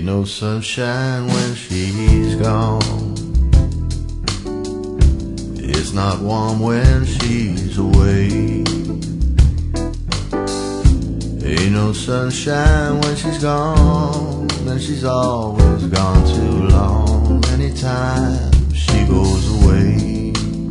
Ain't no sunshine when she's gone. It's not warm when she's away. Ain't no sunshine when she's gone, and she's always gone too long. Anytime she goes away,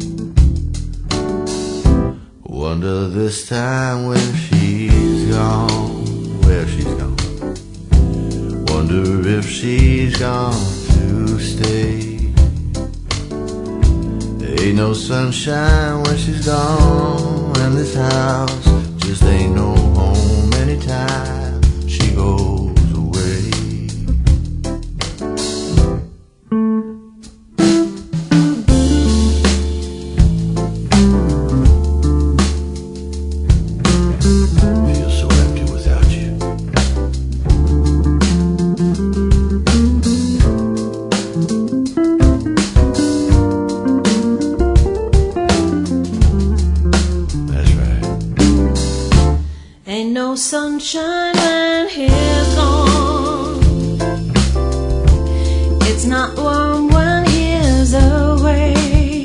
wonder this time when she's gone, where she's gone. Wonder if she's gone to stay. Ain't no sunshine when she's gone, and this house just ain't no home anytime she goes away. Feel so empty without you. Ain't no sunshine when he's gone. It's not warm when he's away.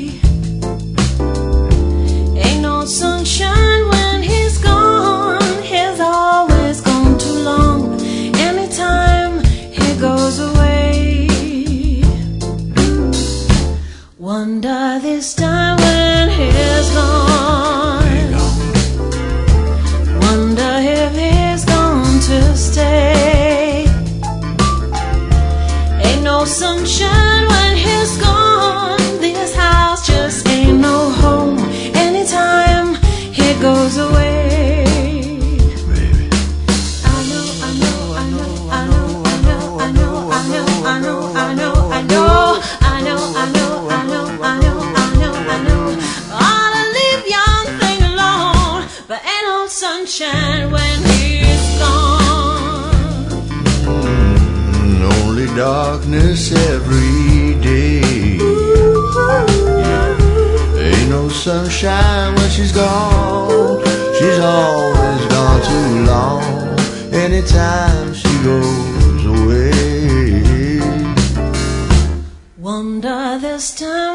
Ain't no sunshine when he's gone. He's always gone too long. Anytime he goes away, wonder this time when he's gone. Wonder if he's going to stay. Ain't no sunshine when he's gone. This house just ain't no home anytime he goes away. Baby, I know, I know, I know, I know, I know, I know, I know, I know, I know, I know, I know, I know, I know, I know, I know, I know. Ought to leave young thing alone, but ain't no sunshine when he's gone. Only darkness every day. Ain't no sunshine when she's gone. She's always gone too long. Anytime she goes away, Wonder this time